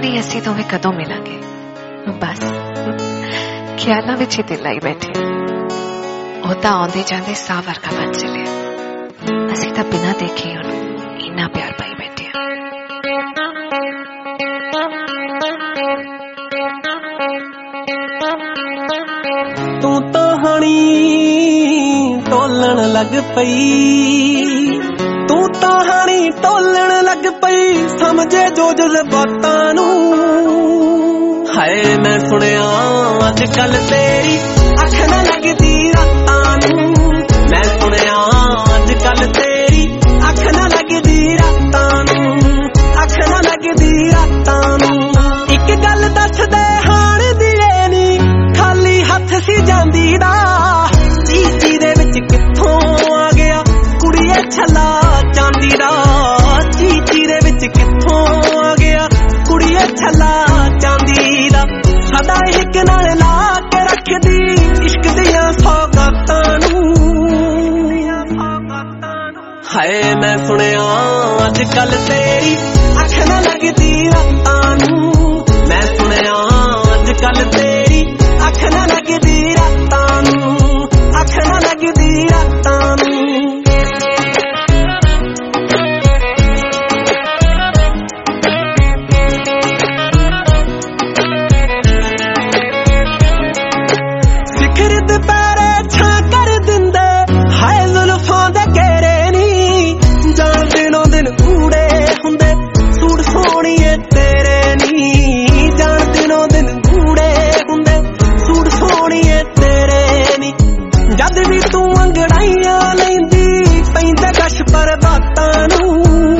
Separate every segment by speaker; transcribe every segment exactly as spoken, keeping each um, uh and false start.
Speaker 1: नहीं असी दोवें कदों मिलांगे, बस ख्यालों विच ही दिल लाई बैठे। ਉਹ ਤਾਂ ਆਉਂਦੇ ਜਾਂਦੇ ਸਾਹ ਵਰਗਾ ਬਣ ਚੱਲਿਆ। ਅਸੀਂ ਤਾਂ ਬਿਨਾਂ ਦੇਖੇ ਉਹਨੂੰ ਇੰਨਾ ਪਿਆਰ ਪਾਈ ਬੈਠੇ ਆ।
Speaker 2: ਤੂੰ ਤਾਂ ਹਣੀ ਟੋਲਣ ਲੱਗ ਪਈ, ਤੂੰ ਤਾਂ ਹਣੀ ਟੋਲਣ ਲੱਗ ਪਈ, ਸਮਝੇ ਜੋ ਜਜ਼ਬਾਤਾਂ ਨੂੰ। ਹਾਏ ਮੈਂ ਸੁਣਿਆ ਅੱਜ ਕੱਲ ਤੇਰੀ ਅੱਖ ਨਾ ਲੱਗਦੀ ਰਾਤਾਂ ਨੂੰ। ਮੈਂ ਸੁਣਿਆ ਅੱਜ ਕੱਲ ਤੇਰੀ ਅੱਖ ਨਾ ਲੱਗਦੀ ਰਾਤਾਂ ਨੂੰ, ਅੱਖ ਨਾ ਲੱਗਦੀ ਰਾਤਾਂ ਨੂੰ। ਇੱਕ ਗੱਲ ਦੱਸ ਦੇ ਹਾਣ ਦੀ ਏ ਨੀ ਖਾਲੀ ਹੱਥ ਸੀ ਜਾਂਦੀ ਦਾ, ਚੀਚੀ ਦੇ ਵਿੱਚ ਕਿੱਥੋਂ ਆ ਗਿਆ ਕੁੜੀਏ ਛੱਲਾ ਚਾਂਦੀ ਦਾ। ਚੀਚੀ ਦੇ ਵਿੱਚ ਕਿੱਥੋਂ ਆ ਗਿਆ ਕੁੜੀਏ ਛੱਲਾ ਚਾਂਦੀ ਦਾ। ਸਦਾ ਇੱਕ ਨਾਲ ਲਾ ਕੇ ਰੱਖਦੀ ਇਸ਼ਕ ਦੀਆਂ ਸੌਗਾਤਾਂ ਨੂੰ। ਹਾਏ ਮੈਂ ਸੁਣਿਆ ਅੱਜ ਕੱਲ ਤੇਰੀ ਅੱਖ ਨਾ ਲੱਗਦੀ ਰਾਤਾਂ ਨੂੰ। ਮੈਂ ਸੁਣਿਆ ਅੱਜ ਕੱਲ ਤੇਰੀ ਅੱਖ ਨਾ ਲੱਗਦੀ ਰਾਤਾਂ ਨੂੰ, ਅੱਖ ਨਾ ਲੱਗਦੀ ਰਾਤਾਂ ਨੂੰ। ਦੁਪਹਿਰੇ ਛਾਂ ਕਰ ਦਿੰਦੇ ਹਾਏ ਜ਼ੁਲਫਾਂ ਦੇ ਘੇਰੇ ਨੀ, ਜਾਣ ਦਿਨੋਂ ਦਿਨ ਊੜੇ ਹੁੰਦੇ ਸੂਟ ਸੋਹਣੀਏ ਤੇਰੇ ਨੀ। ਜਾਣ ਦਿਨੋਂ ਦਿਨ ਊੜੇ ਹੁੰਦੇ ਸੂਟ ਸੋਹਣੀਏ ਤੇਰੇ ਨੀ। ਜਦ ਵੀ ਤੂੰ ਅੰਗੜਾਈਆਂ ਲੈਂਦੀ ਪੈਂਦੇ ਕਸ਼ ਪਰਬਾਤਾਂ ਨੂੰ।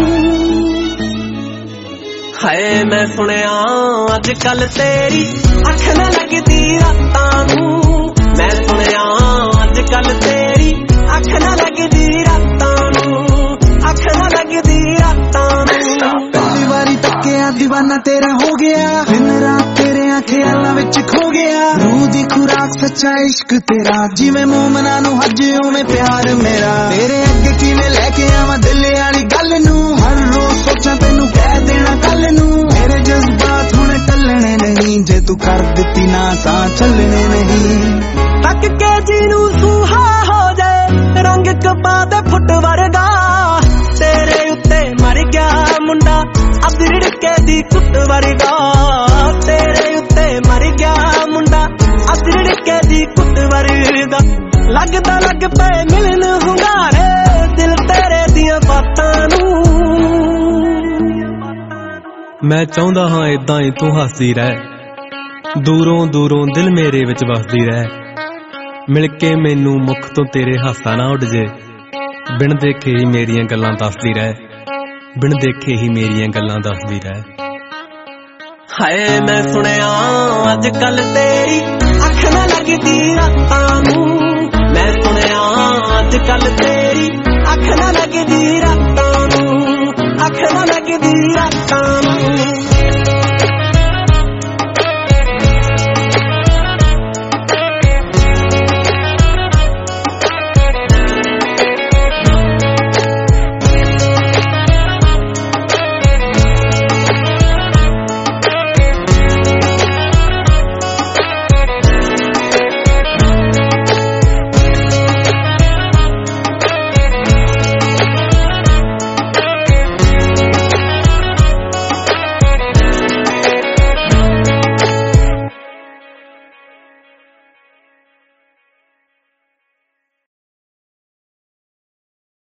Speaker 2: ਹਾਏ ਮੈਂ ਸੁਣਿਆ ਅੱਜ ਕੱਲ ਤੇਰੀ ਅੱਖ ਨਾ ਲੱਗਦੀ ਰਾਤਾਂ ਨੂੰ। ਮੈਂ ਸੁਣਿਆ ਅੱਜ ਕੱਲ ਤੇਰੀ ਅੱਖ ਨਾ ਲੱਗਦੀ ਰਾਤਾਂ ਨੂੰ, ਅੱਖ ਨਾ ਲੱਗਦੀ ਰਾਤਾਂ ਨੂੰ।
Speaker 3: ਪਹਿਲੀ ਵਾਰੀ ਤੱਕਿਆ ਦੀਵਾਨਾ ਤੇਰਾ ਹੋ ਗਿਆ, ਦਿਨ ਰਾਤ ਤੇਰੇ ਖਿਆਲਾਂ ਵਿੱਚ ਖੋ ਗਿਆ। ਰੂਹ ਦੀ ਖੁਰਾਕ ਸੱਚਾ ਇਸ਼ਕ ਤੇਰਾ, ਜਿਵੇਂ ਮੋਮਨਾ ਨੂੰ ਹੱਜ ਉਵੇਂ ਪਿਆਰ ਮੇਰਾ। ਤੇਰੇ ਅੱਗੇ ਕਿਵੇਂ ਲੈ ਕੇ ਆਵਾਂ ਦਿਲ ਵਾਲੀ ਗੱਲ ਨੂੰ, ਹਰ ਰੋਜ਼ ਸੋਚਾਂ ਤੈਨੂੰ ਕਹਿ ਦੇਣਾ ਕੱਲ ਨੂੰ। ਮੇਰੇ ਜਜ਼ਬਾਤ ਹੁਣ ਟੱਲਣੇ ਨਹੀਂ, ਜੇ ਤੂੰ ਕਰ ਦਿੱਤੀ ਨਾ ਤਾਂ ਚੱਲਣੇ ਨਹੀਂ।
Speaker 2: ਤੱਕ ਕੇ ਜਿਹਨੂੰ ਸੁਹਾ ਹੋ ਜਾਏ ਰੰਗ ਕਪਾ ਦੇ ਫੁੱਟ ਵਰਗਾ, ਤੇਰੇ ਉੱਤੇ ਮਰ ਗਿਆ ਮੁੰਡਾ ਅਬਰਿੜ ਕੇ ਦੀ ਕੁੱਟ ਵਰਗਾ। ਤੇਰੇ ਉੱਤੇ ਮਰ ਗਿਆ ਮੁੰਡਾ ਅਬਰਿੜ ਕੇ ਦੀ ਕੁੱਟ ਵਰਗਾ। ਲੱਗਦਾ ਲੱਗ ਪਏ ਮਿਲਣ ਹੁੰਗਾਰੇ ਦਿਲ ਤੇਰੇ ਦੀਆਂ ਬਾਤਾਂ ਨੂੰ।
Speaker 4: ਮੈਂ ਚਾਹੁੰਦਾ ਹਾਂ ਏਦਾਂ ਹੀ ਤੂੰ ਹੱਸਦੀ ਰਹਿ, ਦੂਰੋਂ ਦੂਰੋਂ ਦਿਲ ਮੇਰੇ ਵਿੱਚ ਵਸਦੀ ਰਹਿ। ਮਿਲ ਕੇ ਮੈਨੂੰ ਮੁੱਖ ਤੋਂ ਤੇਰੇ ਹਾਸਾ ਨਾ ਉੱਡ ਜੇ, ਬਿਨ ਦੇਖੇ ਹੀ ਮੇਰੀਆਂ ਗੱਲਾਂ ਦੱਸਦੀ ਰਹਿ, ਬਿਨ ਦੇਖੇ ਹੀ ਮੇਰੀਆਂ ਗੱਲਾਂ ਦੱਸਦੀ ਰਹਿ।
Speaker 2: ਹਾਏ ਮੈਂ ਸੁਣਿਆ ਅੱਜ ਕੱਲ ਤੇਰੀ ਅੱਖ ਨਾ ਲੱਗਦੀ ਰਾਤਾਂ ਨੂੰ। ਮੈਂ ਸੁਣਿਆ ਅੱਜ ਕੱਲ ਤੇਰੀ ਅੱਖ ਨਾ ਲੱਗਦੀ ਰਾਤਾਂ ਨੂੰ, ਅੱਖ ਨਾ ਲੱਗਦੀ ਰਾਤਾਂ ਨੂੰ।